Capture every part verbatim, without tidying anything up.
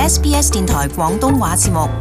S B S 電台廣東話節目。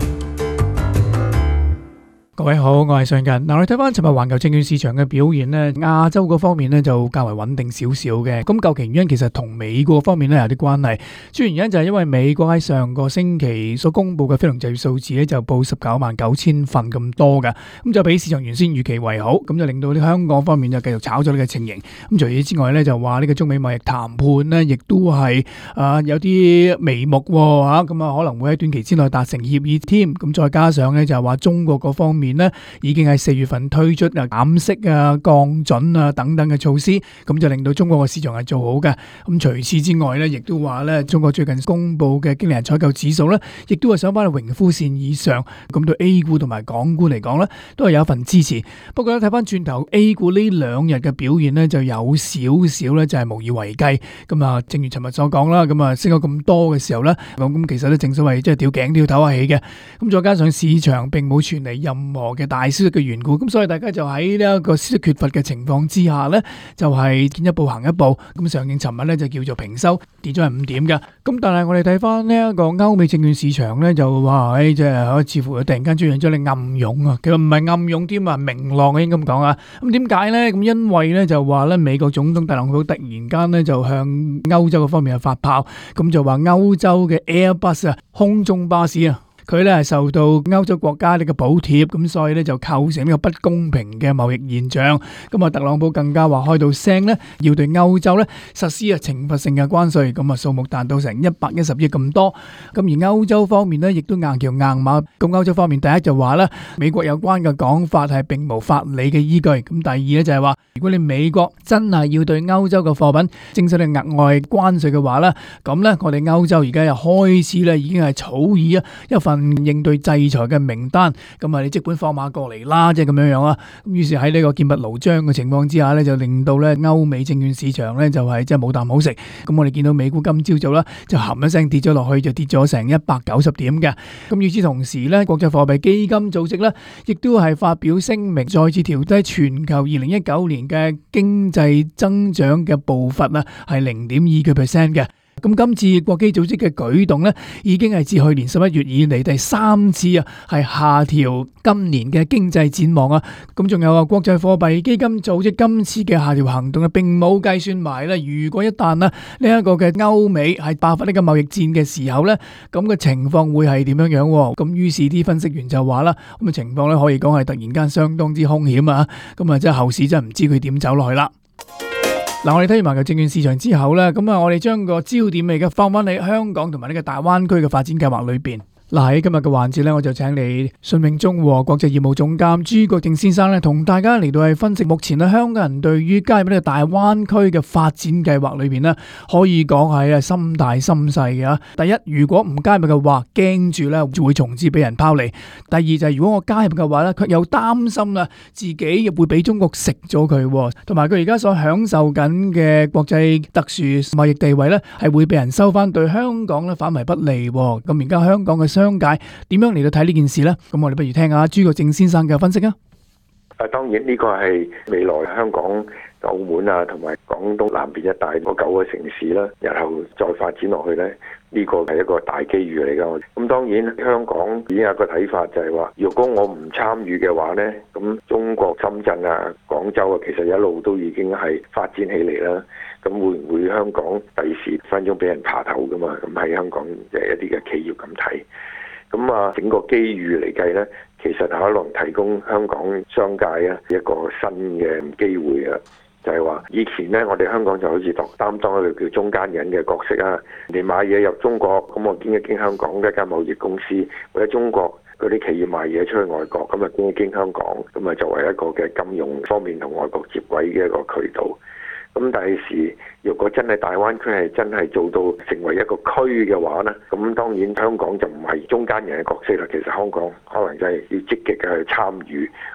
各位好，我係尚近。嗱，我哋睇翻尋日環球證券市場嘅表現咧，亞洲嗰方面咧就較為穩定少少嘅。咁究其原因其實同美國方面咧有啲關係。主要原因就係因為美國喺上個星期所公布嘅非農就業數字咧就報十九萬九千份咁多嘅，咁就比市場原先預期為好，咁就令到啲香港方面就繼續炒咗呢個情形。咁除此之外咧，就話呢個中美貿易談判咧，亦都係啊有啲眉目吓，咁啊可能會喺短期之內達成協議添。咁再加上咧就係話中國嗰方面面咧已經喺四月份推出啊減息啊降準啊等等嘅措施，咁就令到中國嘅市場係做好嘅。咁除此之外咧，亦都話咧中國最近公布嘅經理人採購指數咧，亦都係上翻去榮枯線以上，咁對 A 股同埋港股嚟講咧，都係有一份支持。不過咧睇翻轉頭 A 股呢兩日嘅表現咧，就有少少咧就係無以為繼。咁啊，正如尋日所講啦，咁啊升咗咁多嘅時候咧，咁咁其實咧正所謂即係吊頸都要唞下氣嘅。咁再加上市場並冇傳嚟任何嘅大消息嘅緣故，咁所以大家就喺呢一個消息缺乏嘅情況之下呢，就係見一步行一步。咁上證尋日呢就叫做平收，跌咗係五點嘅。咁但係我哋睇翻呢一個歐美證券市場呢，就話誒即係似乎突然間出現咗你暗湧啊，其實唔係暗湧添啊，明浪應該咁講啊。咁點解呢？咁因為呢就話呢美國總統特朗普突然間呢就向歐洲嘅方面係發炮，咁就話歐洲嘅 Airbus 啊空中巴士啊。佢咧係受到歐洲國家呢個補貼，咁所以咧就構成呢個不公平嘅貿易現象。咁啊，特朗普更加話開到聲咧，要對歐洲咧實施啊懲罰性嘅關稅，咁啊數目達到成一百一十億咁多。咁而歐洲方面咧，亦都硬橋硬馬。咁歐洲方面第一就話咧，美國有關嘅講法係並無法理嘅依據。咁第二咧就係話，如果你美國真係要對歐洲嘅貨品徵收啲額外關稅嘅話咧，咁咧我哋歐洲而家又開始咧已經係草擬啊一份應對制裁嘅名單，咁啊你即管放馬過嚟啦，即係咁樣樣啊。咁於是喺呢個劍拔弩張嘅情況之下咧，就令到咧歐美證券市場咧就係即係冇啖好食。咁我哋見到美股今朝早啦，就含一聲跌咗落去，就跌咗成一百九十點嘅。咁與此同時咧，國際貨幣基金組織咧，亦都係發表聲明，再次調低全球二零一九年嘅經濟增長嘅步伐啊，係零點二個 percent 嘅。咁今次國基組織嘅舉動咧，已經係自去年十一月以嚟第三次啊，係下調今年嘅經濟展望啊。咁仲有啊，國際貨幣基金組織今次嘅下調行動啊，並冇計算埋咧，如果一旦啊呢一個嘅歐美係爆發呢個貿易戰嘅時候咧，咁嘅情況會係點樣樣？咁於是啲分析員就話啦，咁嘅情況咧可以講係突然間相當之兇險啊！咁啊，即係後市真係唔知佢點走落去啦。嗱，我哋睇完環球證券市場之後咧，咁啊，我哋將個焦點嚟嘅放翻喺香港同埋呢個大灣區嘅發展計劃裏邊。嗱，喺今日嘅環節咧，我就請嚟信永中和國際業務總監朱國正先生咧，同大家嚟到係分析目前咧香港人對於加入呢個大灣區嘅發展計劃裏邊咧，可以講係啊心大心細嘅。第一，如果唔加入嘅話，驚住咧會從此俾人拋離；第二就係如果我加入嘅話咧，卻又擔心啊自己會俾中國食咗佢，同埋佢而家所享受緊嘅國際特殊貿易地位咧，係會俾人收翻，對香港咧反為不利。咁而家香港嘅商界點樣嚟到睇呢件事呢？咁我哋不如聽下朱國正先生嘅分析啊！ 啊，當然呢個係未來香港、澳門啊，同埋廣東南邊一帶嗰九個城市啦，日後再發展落去呢，呢個係一個大機遇嚟㗎。咁當然香港已經有個睇法，就係話，如果我唔參與嘅話呢，咁中國深圳啊、廣州啊，其實一路都已經係發展起嚟啦。咁會唔會香港第時分鐘俾人爬頭㗎嘛？咁喺香港嘅一啲嘅企業咁睇。咁啊，整個機遇嚟計呢，其實可能提供香港商界啊一個新嘅機會啊，就係話以前呢，我哋香港就好似擔當一個叫中間人嘅角色啊。人哋買嘢入中國，咁我經一經香港嘅一間貿易公司，或者中國嗰啲企業賣嘢出去外國，咁啊經一經香港，咁啊作為一個嘅金融方面同外國接軌嘅一個渠道。咁第時，如果真係大灣區係真係做到成為一個區嘅話呢，咁當然香港就唔係中間人嘅角色啦。其實香港可能真係要積極嘅去參與，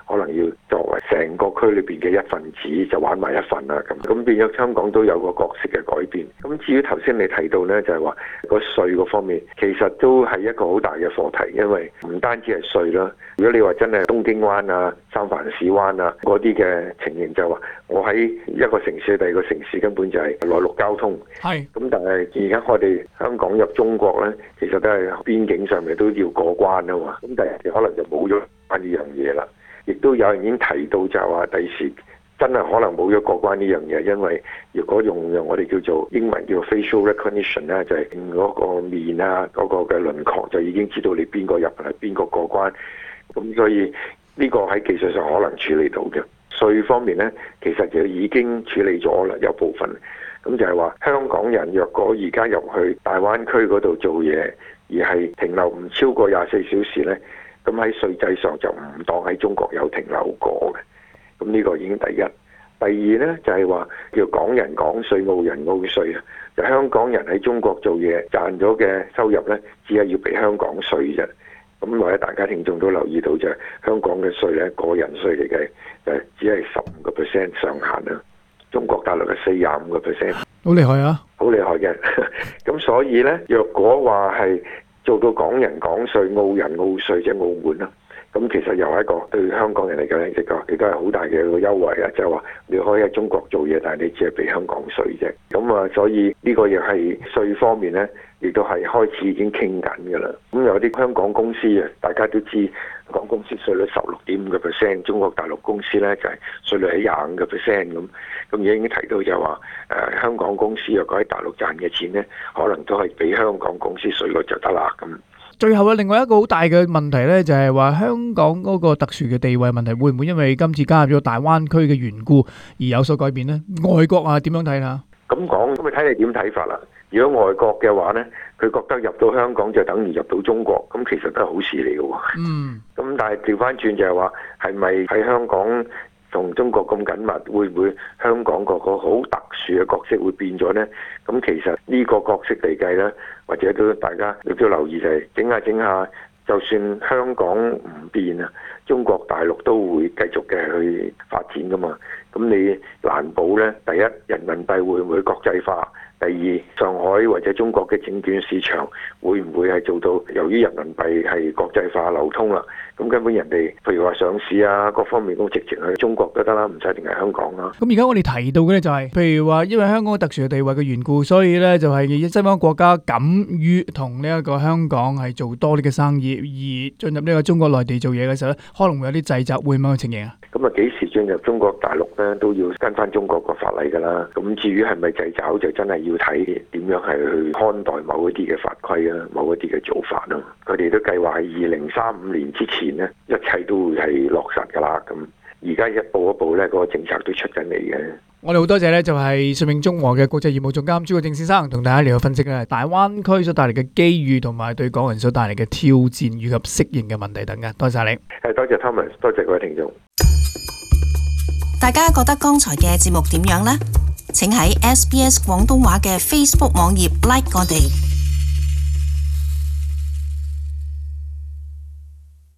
可能要作為成個區裏邊嘅一份子，就玩埋一份啦咁。咁變咗香港都有個角色嘅改變。咁至於頭先你提到呢，就係話個稅嗰方面，其實都係一個好大嘅課題，因為唔單止係稅啦。如果你話真係東京灣啊、三藩市灣啊嗰啲嘅情形，就係話我喺一個城市第二個城市根本就係內陸交通。係。咁但係而家我哋香港入中國呢，其實都係邊境上面都要過關啊嘛。咁第日可能就冇咗關呢樣嘢啦。亦都有人已經提到就係話第時真係可能冇咗過關呢樣嘢，因為如果用我哋叫做英文叫 facial recognition 咧，就係嗰個面啊、嗰、嗰個嘅輪廓就已經知道你邊個入嚟、邊個過關。咁所以呢個喺技術上可能處理到嘅。稅方面呢，其實就已經處理咗啦，有部分。咁就係話香港人若果而家入去大灣區嗰度做嘢，而係停留唔超過廿四小時呢，咁喺稅制上就唔當喺中國有停留過嘅。咁呢個已經第一。第二呢，就係話叫港人港稅、澳人澳稅啊。就香港人喺中國做嘢賺咗嘅收入呢，只係要俾香港稅啫。咁或者大家聽眾都留意到就係香港嘅稅呢，個人稅嚟嘅，就只係十五個 percent 上限啦。中國大陸係四十五個 percent， 好厲害啊！ 好厲害嘅。咁所以呢，若果話係做到港人港稅、澳人澳稅，即係澳門啦。咁其實又係一個對香港人嚟講咧，亦都亦都係好大嘅一個優惠啊！就係話你可以喺中國做嘢，但係你只係俾香港稅啫。咁啊，所以呢個亦係稅方面咧，亦都係開始已經傾緊㗎啦。咁有啲香港公司啊，大家都知香港公司稅率十六點五個 percent， 中國大陸公司咧就係稅率喺廿五個 percent 咁。咁已經提到就話誒，香港公司若果喺大陸賺嘅錢咧，可能都係俾香港公司稅率就得啦咁。 最後咧，另外一個好大嘅問題咧，就係話香港嗰個特殊嘅地位問題，會唔會因為今次加入咗大灣區嘅緣故而有所改變呢？外國啊，點樣睇啦？咁講，咁咪睇你點睇法啦。如果外國嘅話呢，佢覺得入到香港就等於入到中國，咁其實都係好事嚟嘅喎。嗯。咁但係調翻轉就係話，係咪喺香港同中國咁緊密，會唔會香港個個好特殊嘅角色會變咗呢？咁其實呢個角色嚟計呢，或者都大家亦都留意就係整下整下，就算香港唔變啊，中國大陸都會繼續嘅去發展噶嘛。咁你難保呢，第一人民幣會唔會國際化？第二，上海或者中國嘅證券市場會唔會係做到？由於人民幣係國際化流通啦，咁根本人哋譬如話上市啊，各方面都直情去中國都得啦，唔使定係香港啦。咁而家我哋提到嘅咧就係，譬如話因為香港特殊嘅地位嘅緣故，所以咧就係西方國家敢於同呢一個香港係做多啲嘅生意，而進入呢個中國內地做嘢嘅時候咧，可能會有啲掣肘，會咁樣嘅情形啊。咁啊，幾時進入中國大陸咧，都要跟翻中國個法例噶啦。咁至於係咪掣肘，就真係要睇點樣係去看待某一啲嘅法規啊，某一啲嘅做法咯。佢哋都計劃喺二零三五年之前呢，一切都會係落實噶啦。咁而家一步一步咧，嗰個政策都出緊嚟嘅。我哋好多謝咧，就係順永中和嘅國際業務總監朱國正先生，同大家嚟到分析咧大灣區所帶嚟嘅機遇，同埋對港人所帶嚟嘅挑戰以及適應嘅問題等嘅。多謝你。係，多謝 Thomas，多謝各位聽眾。 大家覺得剛才嘅節目點樣呢？請喺 S B S 廣東話嘅 Facebook 網頁 like 我哋。